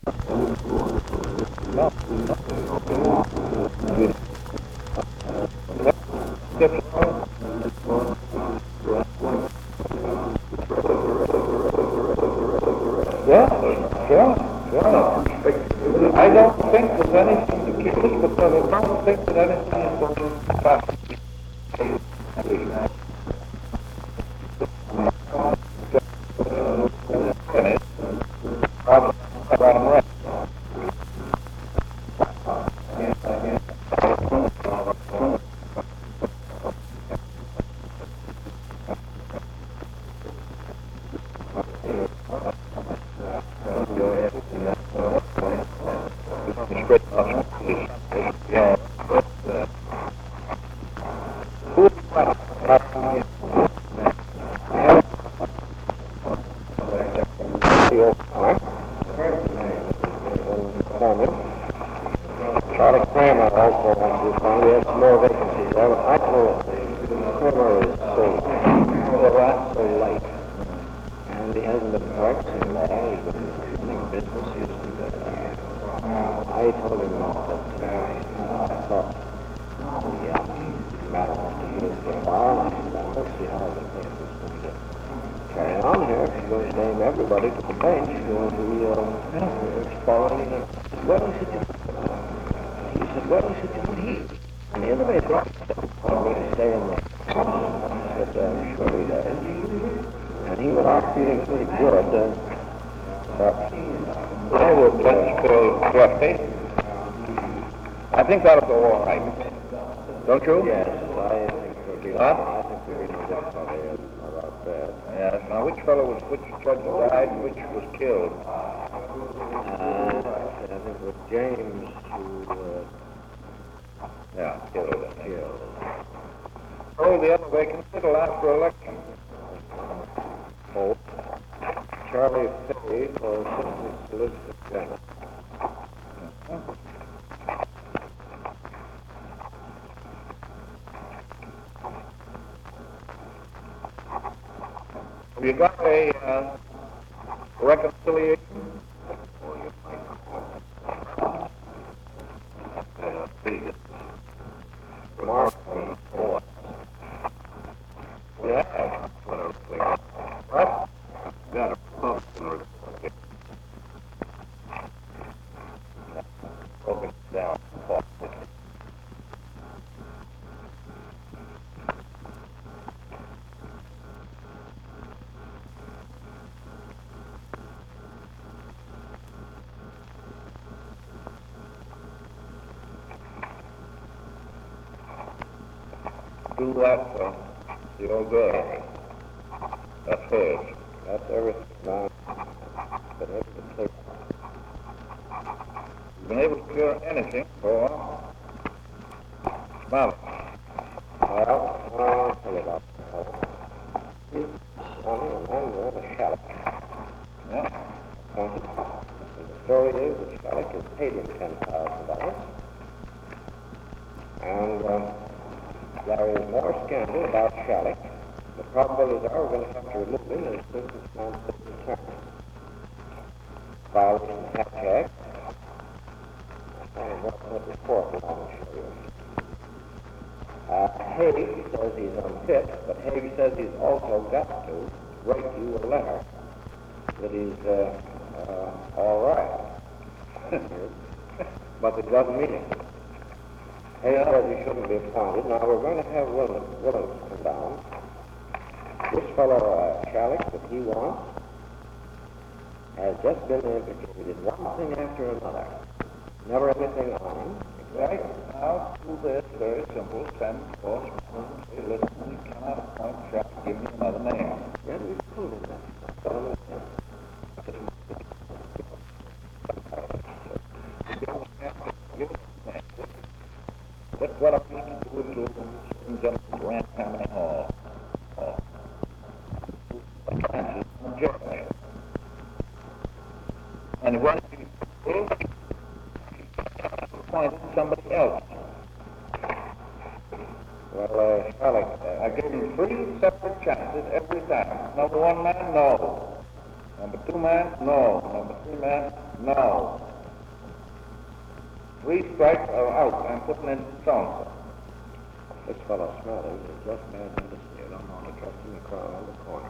No. Yeah, sure, sure. I don't think there's anything to kill us because I don't think that anything is going to happen. Right. Yeah. Charlie Kramer also wants to respond. We have some more vacancies. I know Kramer is so late. And he hasn't been practicing law. He's been running business. I told him that I thought the matter wants to hear for a while. And I said, let's see how the case is going to carry on here. He's going to name everybody to the bench. He's following the... Well, he said, and the other way dropped I'm going to stay in there. I said, sure he does. And he went off feeling pretty good. But I would lefty. I think that'll go all right. Don't you? Yes, I think we'll be all right. I think we're going to get somebody about that. Yes. Now, which judge died, which was killed? I think it was James who... killed. Oh, the other vacancy till after election. Oh, Charlie Fay for Assistant Solicitor General. Have you got a reconciliation? Mark. Yeah. What? Got a Republican. Broken down. Do that for the old girl. That's hers. That's everything now. You've been able to cure anything for Mama. Well, I'll tell you about it. I'm a shallot. Yeah. The story is that Shallot has paid him $10,000. And there is more scandal about Shallot. The probabilities are we're going to have to remove him as soon as this man takes his turn. Violation of the Hatch Act. What report will I show you? Haig says he's unfit, but Haig says he's also got to write you a letter that he's all right. But it doesn't mean it. Haig says he shouldn't be appointed. Now we're going to have Willis come down. This fellow, Shallot, that he wants, has just been implicated in one thing after another. Never anything on him. Right. Now, do this very simple. Send forth and say, listen, you cannot appoint Shallot. Give me another name. Yeah, we've told him that. That's what I used to do to certain gentlemen who ran Tammany Hall. And when he appointed somebody else. Well, Shallot, I gave him 3 separate chances every time. Number 1 man, no. Number 2 man, no. Number 3 man, No. 3 strikes are out. I'm putting in so-and-so. This fellow Smathers is just bad medicine. You don't want to trust him around the corner.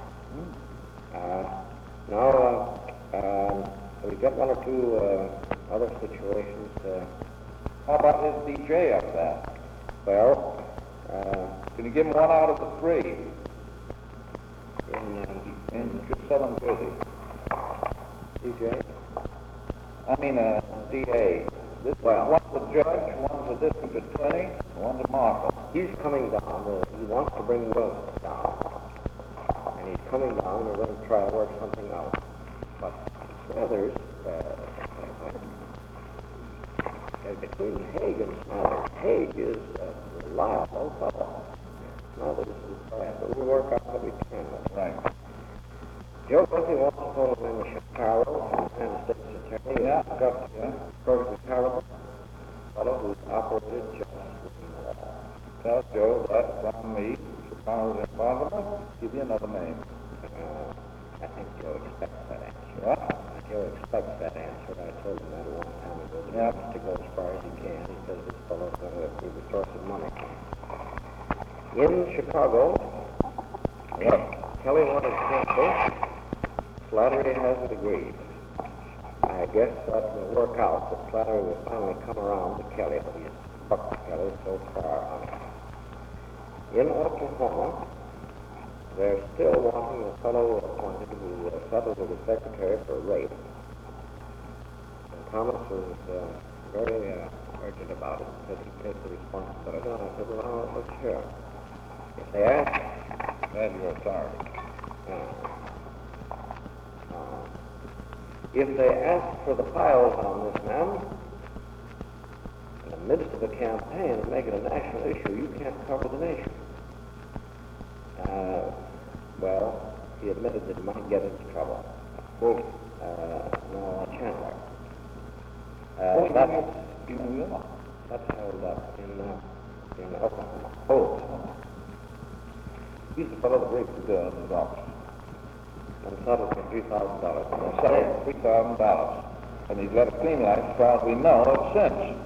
We got one or two other situations. How about his DJ up there? Well, Can you give him 1 out of the 3 in in Southern Jersey? DJ? I mean, DA. This one's a judge, one's a district attorney, one's a marshal. He's coming down. He wants to bring Wilson down. And he's coming down, and we're going to try to work something out. But Smathers, between Haig and Smathers, Haig is a reliable fellow. Smathers is bad, but we'll work out what we can with it. Right. Joe Quincy wants to hold him in Chicago, and the state's attorney. Yeah. Got Yeah. perfectly terrible fellow who's operated just Tell Joe that from me, Chicago's impossible. Give you another name. I think Joe expects that answer. What? Joe expects that answer. I told him that a long time ago. He Yeah. wants to go as far as he can. He says this fellow's going to be the source of money. In Chicago, Kelly wanted counsel. Slattery hasn't agreed. I guess that will work out, but Slattery will finally come around to Kelly. He's bucked Kelly so far on it. In Oklahoma, they're still wanting a fellow appointed who settled with the secretary for rape. And Thomas was very urgent about it, said he'd take the responsibility. And I said, well, look here. If they ask, That's your authority. if they ask for the files on this man, in the midst of a campaign and make it a national issue, you can't cover the nation. Well, he admitted that he might get into trouble. No, Chandler. That's held up in Oklahoma. Oh. He's the fellow that raped the girl in his office. And settled for $3,000. Settled $3,000. And he's led a clean life, as far as we know, ever since.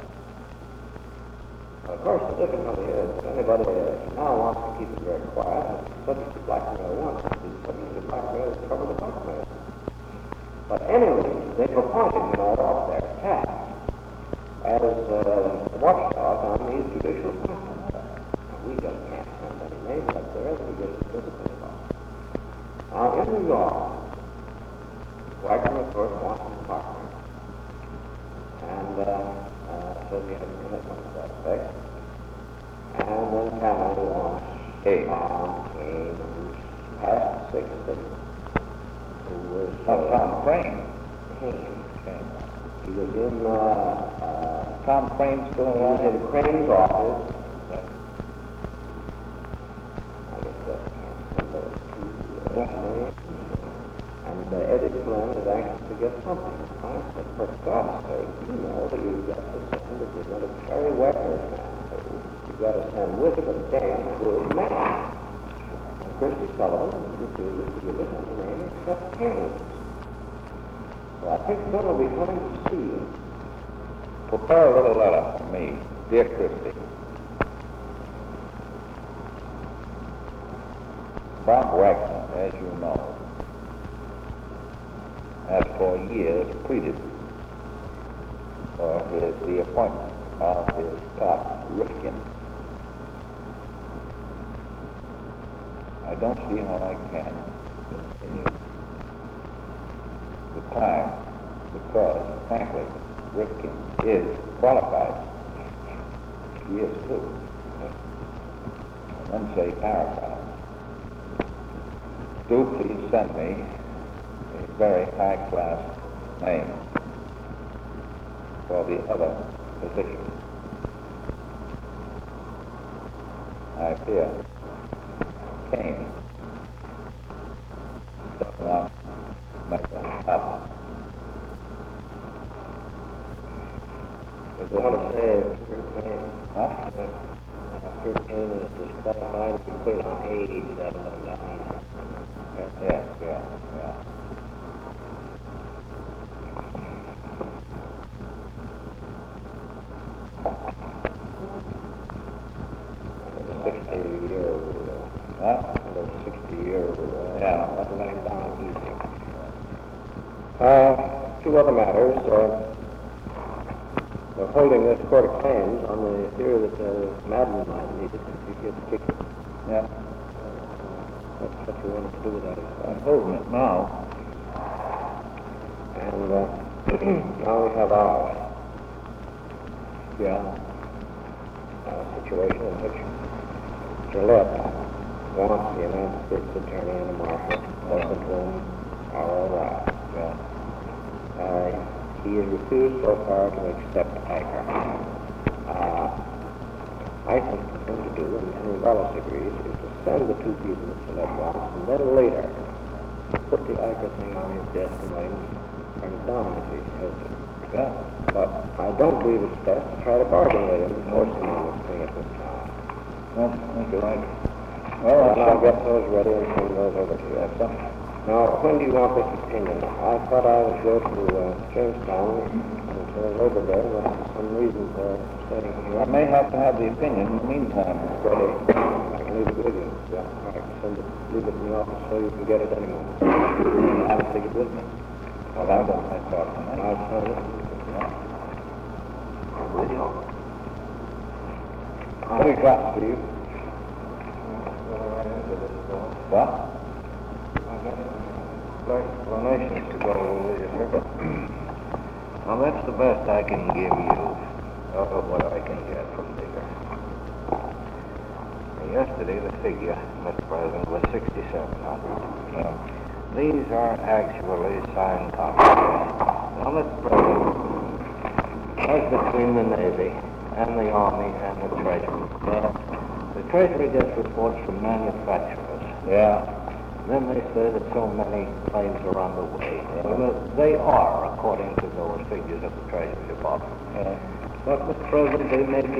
Of course, the difficulty is that anybody now wants to keep it very quiet. Subject to blackmail once, subject to blackmail is trouble to blackmail. But anyway, they've appointed off their task as a watchdog on these judicial functions. We just can't send any names up there as we get the physical law. Now, in New York, Wagner, of course, wants his partner. And says he has a commitment to that effect. And then Cameron wants Kane, who's past 60, who was Tom Crane. Kane. He was in Tom Crane's still he was alive? in Crane's office. I guess that's number 2 names. And Eddie Flynn is anxious to get something. I said, for God's sake, you know that you've got to send if you're going to carry Wagner's man. You've got to send with it a damn good man. And Christy Sullivan refuses to give us any name except Kane. So I think Flynn will be coming to see you. Prepare a little letter from me, dear Christie. Bob Wagner, as you know, has for years pleaded for the appointment of his top Rifkin. I don't see how I can continue the time because, frankly, Rifkin is qualified. He is too. And then say paragraph. Do please send me a very high-class name for the other position. I fear Kane does not make that up. I want to say, Kane, Huh? Kane is disqualified to put it on age, that down. Yes, yeah. Two other matters. We're holding this court of claims on the theory that Madden might need it if he gets kicked. Yeah. That's what you wanted to do with that. I'm holding it now. And now we have ours. Yeah. A situation in which Gillette wants the United States Attorney and the Marshal, both of whom are all right. Yeah. He has refused so far to accept Iker. I think the thing to do, and Wallace agrees, is to send the two people that Gillette wants, and then later put the Iker thing on his desk and let him turn it down if he has to. Yeah. But I don't believe it's best to try to bargain with him and force him on this thing at this time. Well, that's right. Well, I'll get those ready and send those over to you. Now, when do you want this opinion? I thought I would go to Jamestown and to over there, but for some reason for staying here. I may have to have the opinion in the meantime. Ready. I can leave it with you. Yeah. I can leave it in the office so you can get it any moment. I will take it with me. Well, that was my thought on that. I'll sign it. With you. What do you got, Steve? What? Explanations to go with you, sir. Now, that's the best I can give you of what I can get from Digger. Yesterday, the figure, Mr. President, was 6,700. Yeah. These are actually signed contracts. Now, Mr. President, as between the Navy and the Army and the Treasury, the Treasury gets reports from manufacturers. Yeah. Then they say that so many planes are on the way. Well, they are, according to those figures of the Treasury Department. But, Mr. President, they may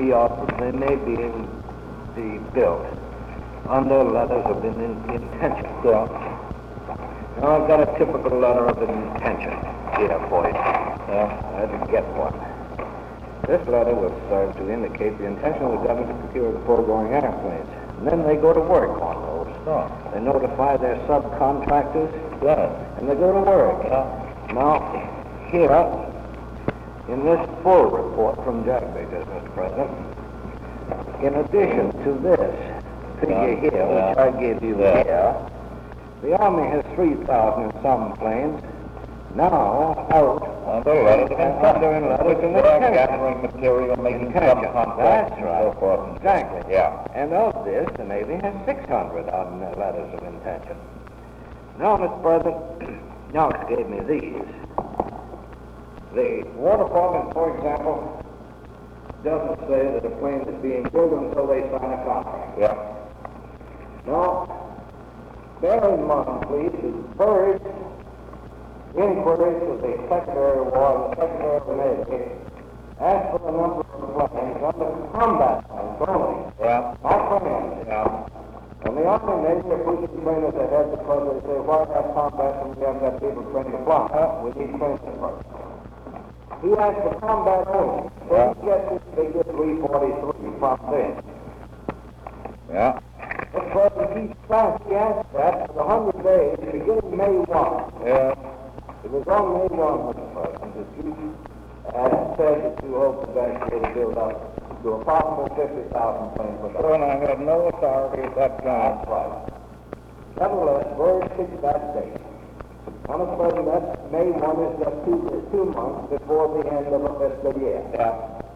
be built under letters of intention. Yeah. Now, I've got a typical letter of intention here for you. I didn't get one. This letter was served to indicate the intention of the government to procure the foregoing airplanes. And then they go to work on those. Oh. They notify their subcontractors, Yes. and they go to work. Now, here, in this full report from Jack Biggers, Mr. President, in addition to this figure here, which I gave you here, the Army has 3,000 in some planes now out Under letters of intent. under in letters of Gathering intention. material, making Intention. some contracts, That's and right. so forth. Exactly. Yeah. And of this, the Navy has 600 on letters of intention. Now, Mr. President, Knox gave me these. The War Department, for example, doesn't say that a plane is being built until they sign a contract. Yeah. Now, bear in mind, please, that Bird's inquiries to the Secretary of War and the Secretary of the Navy asked for the number of planes under combat planes only. Yeah. Not planes. Yeah. And the Army and Navy are pushing trainers ahead because they say, why have combat when we haven't got people trained to fly? We need trainers first. He asked for combat only. So he gets this figure 343 from this. Yeah. But President, he asked that for the 100 days, beginning May 1. Yeah. It was on May 1, Mr. President, that you said that you hoped eventually to build up to a possible 50,000 planes per day. So, and I had no authority at that time. That's right. Nevertheless, Bird fixed that date. Now, Mr. President, that's May 1 is just two months before the end of a fiscal year. Yeah.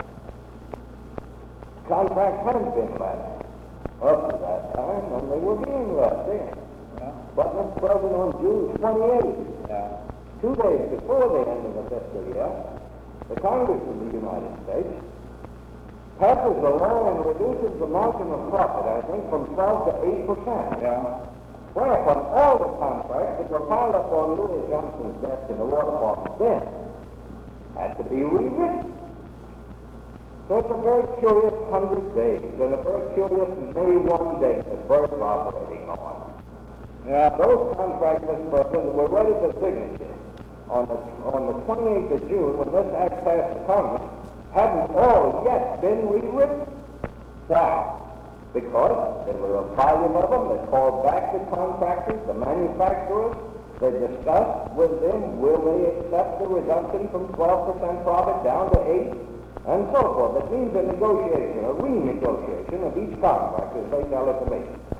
Contracts hadn't been let up to that time, and they were being let then. Yeah. But, Mr. President, on June 28th, Yeah. 2 days before the end of the fiscal year, the Congress of the United States passes a law and reduces the margin of profit, I think, from 12 to 8%. Yeah. Whereupon all the contracts that were piled up on Louis Johnson's desk in the War Department then had to be rewritten. So it's a very curious 100 days and a very curious May 1 date that Bird's operating on. Yeah. Those contracts, Mr. President, were ready for signature on the 28th of June when this act passed the Congress, hadn't all yet been rewritten. Why? Because there were a volume of them that called back the contractors, the manufacturers, They discuss with them, will they accept the reduction from 12% profit down to 8, and so forth. It means a negotiation, a renegotiation of each contract as they tell it to me.